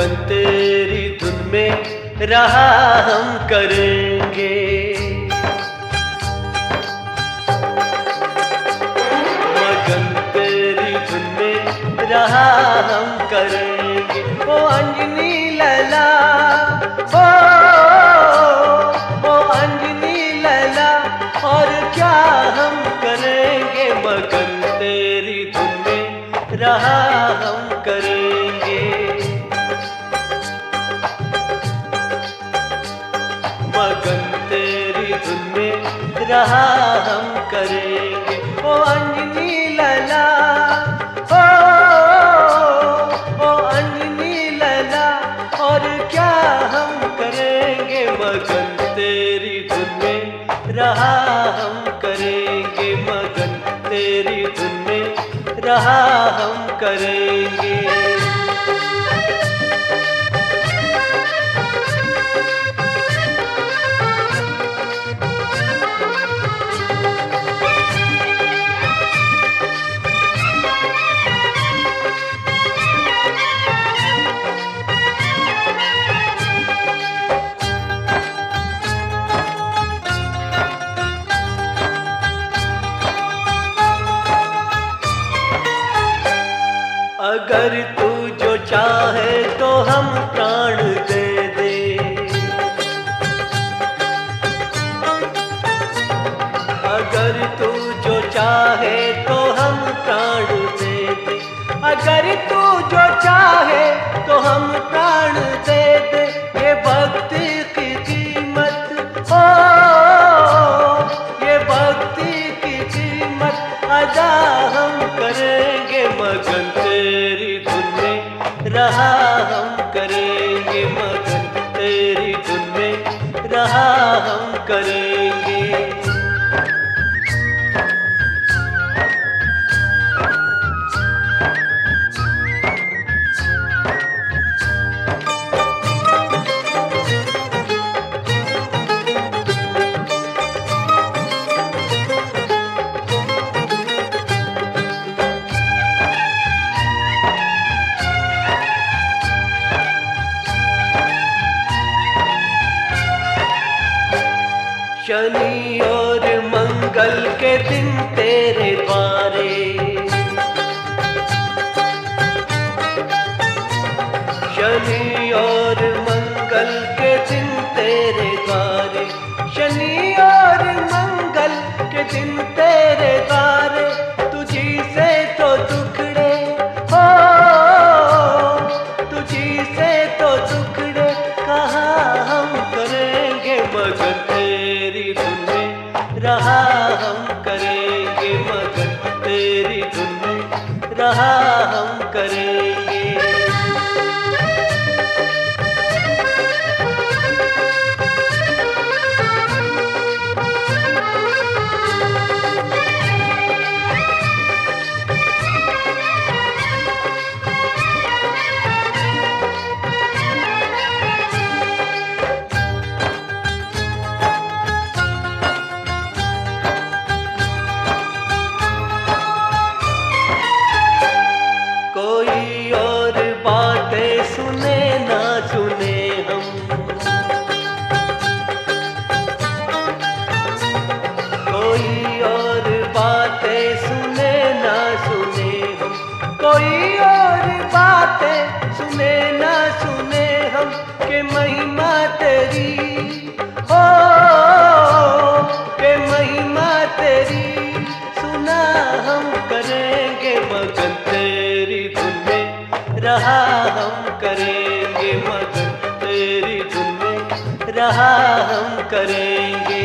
मगन तेरी धुन में रहा हम करेंगे। मगन तेरी धुन में रहा हम करेंगे। ओ अंजनी लैला, ओ अंजनी लैला, और क्या हम करेंगे। मगन तेरी धुन में रहा हम करेंगे। मगन तेरी धुन में रहा हम करेंगे। ओ अंजनी लैला, ओ अंजनी लैला, और क्या हम करेंगे। मगन तेरी धुन में रहा हम करेंगे। मगन तेरी धुन में रहा हम करेंगे। अगर तू जो चाहे तो हम प्राण दे दे। अगर तू जो चाहे तो हम प्राण दे दे। अगर तू जो चाहे तो हम प्राण दे दे। ये भक्ति की कीमत हो, ये भक्ति की कीमत अदा हम करेंगे। मगन तेरी धुन में रहा हम करेंगे। मगन तेरी धुन में रहा हम करेंगे। शनि और मंगल के दिन तेरे द्वारे, शनि और मंगल के दिन तेरे द्वारे। शनि और मंगल के दिन तेरे द्वारे। तुझी से तो दुखड़े हो, तुझी से तो दुखड़े कहाँ हम करेंगे। मगन तेरी धुन में रहा हम करेंगे। मगन तेरी धुन में रहा हम करेंगे। कोई और बातें सुने ना सुने हम, कोई और बातें सुने ना सुने हम। कोई और बातें सुने ना सुने हम। के महिमा तेरी हो, के महिमा तेरी सुना हम करेंगे। मगन तेरी धुन में रहा हम करेंगे। मगन तेरी धुन में रहा हम करेंगे।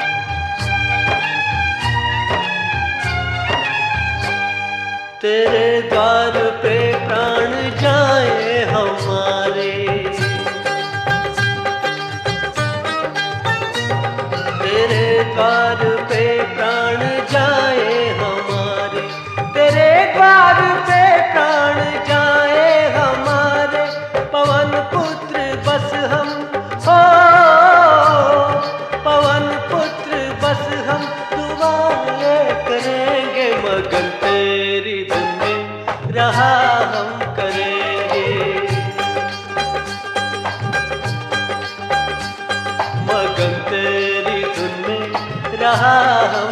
तेरे द्वार पे प्राण जाए हमारे, तेरे द्वार पे प्राण जाए हमारे। पवन पुत्र बस हम हो, पवन पुत्र बस हम दुआएं करेंगे, मगन तेरी धुन में रहा हम करेंगे, मगन तेरी धुन में रहा हम